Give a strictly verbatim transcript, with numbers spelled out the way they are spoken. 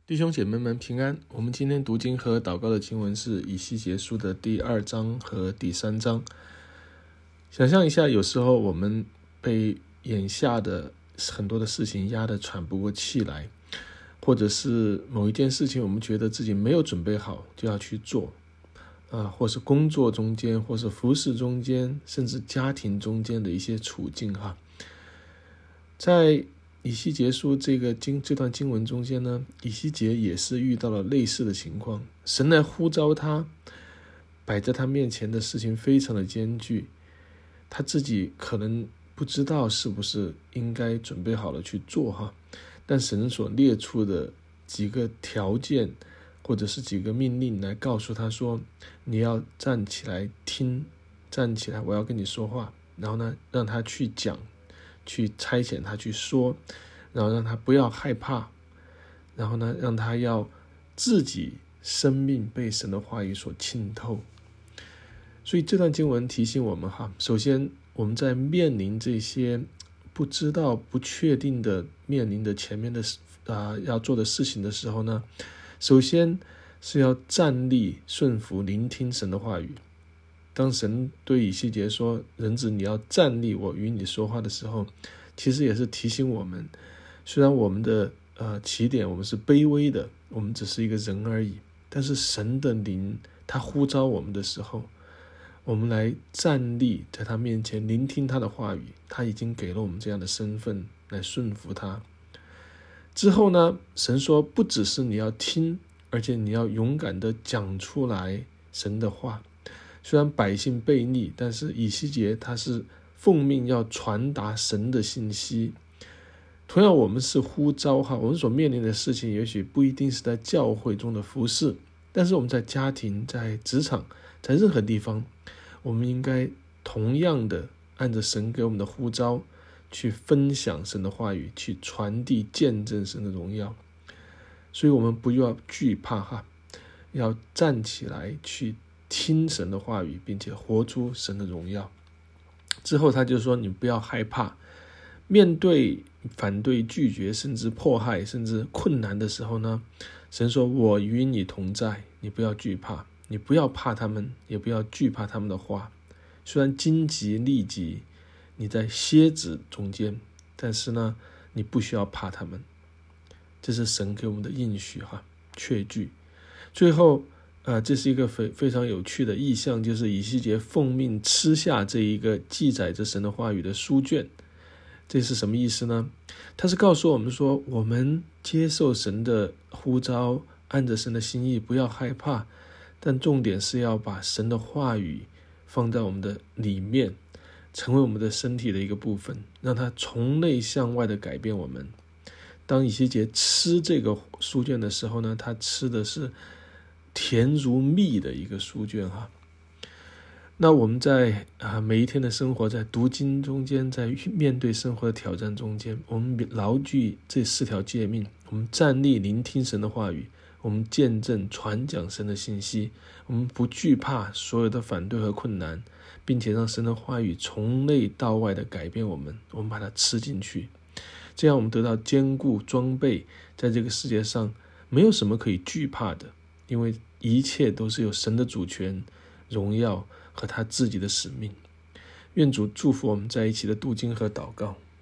弟兄姐妹们平安。我们今天读经和祷告的经文是以西结书的第二章和第三章。想象一下，有时候我们被眼下的很多的事情压得喘不过气来，或者是某一件事情我们觉得自己没有准备好就要去做，啊，或是工作中间，或是服事中间，甚至家庭中间的一些处境哈。在以西结书这个经这段经文中间呢，以西结也是遇到了类似的情况，神来呼召他，摆在他面前的事情非常的艰巨，他自己可能不知道是不是应该准备好了去做哈，但神所列出的几个条件或者是几个命令来告诉他说，你要站起来听，站起来我要跟你说话，然后呢让他去讲，去差遣他去说，然后让他不要害怕，然后呢让他要自己生命被神的话语所浸透。所以这段经文提醒我们哈，首先我们在面临这些不知道不确定的面临的前面的、呃、要做的事情的时候呢，首先是要站立顺服聆听神的话语。当神对以西结说，人子你要站立我与你说话的时候，其实也是提醒我们，虽然我们的呃起点我们是卑微的，我们只是一个人而已，但是神的灵他呼召我们的时候，我们来站立在他面前聆听他的话语，他已经给了我们这样的身份来顺服他。之后呢，神说不只是你要听，而且你要勇敢的讲出来神的话。虽然百姓悖逆，但是以西结他是奉命要传达神的信息。同样我们是呼召哈，我们所面临的事情也许不一定是在教会中的服事，但是我们在家庭、在职场、在任何地方，我们应该同样的按着神给我们的呼召去分享神的话语，去传递见证神的荣耀。所以我们不要惧怕哈，要站起来去听神的话语，并且活出神的荣耀。之后他就说，你不要害怕，面对反对、拒绝甚至迫害甚至困难的时候呢，神说我与你同在，你不要惧怕，你不要怕他们，也不要惧怕他们的话。虽然荆棘利棘，你在蝎子中间，但是呢你不需要怕他们。这是神给我们的应许哈，确据。最后呃，这是一个非非常有趣的意象，就是以西结奉命吃下这一个记载着神的话语的书卷。这是什么意思呢？它是告诉我们说，我们接受神的呼召，按着神的心意，不要害怕，但重点是要把神的话语放在我们的里面，成为我们的身体的一个部分，让它从内向外的改变我们。当以西结吃这个书卷的时候呢，他吃的是甜如蜜的一个书卷哈。那我们在啊每一天的生活，在读经中间，在面对生活的挑战中间，我们牢记这四条诫命，我们站立聆听神的话语，我们见证传讲神的信息，我们不惧怕所有的反对和困难，并且让神的话语从内到外的改变我们，我们把它吃进去，这样我们得到坚固装备，在这个世界上没有什么可以惧怕的，因为一切都是有神的主权、荣耀和他自己的使命。愿主祝福我们在一起的读经和祷告。